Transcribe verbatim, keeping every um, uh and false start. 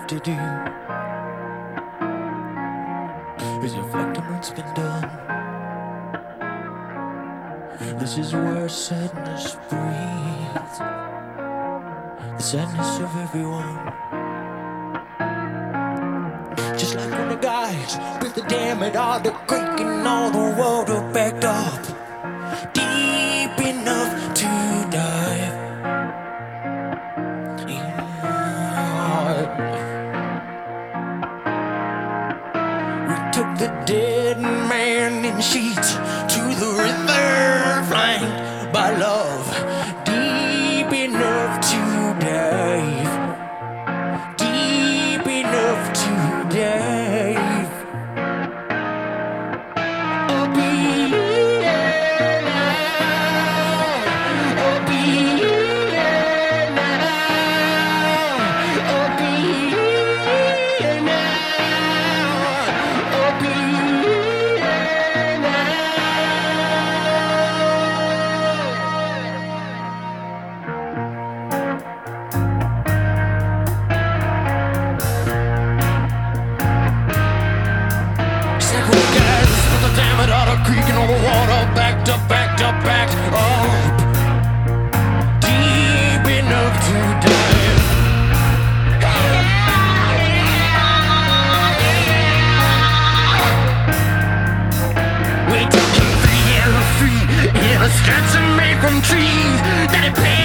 left to do is reflect on what's been done. This is where sadness breathes, the sadness of everyone. Just like when the guys built the dam at all the creek and all the water backed up deep enough to dive. We took the dead man in sheets to the river flanked by love, deep enough to dive, deep enough to dive. I'll be here now, I'll be here now, I'll be here now, I'll be here now. Second guys put the dam at Otter Creek and all the water backed up, backed up, backed up deep enough to dive. We took it free and free in a statue made from trees that it paid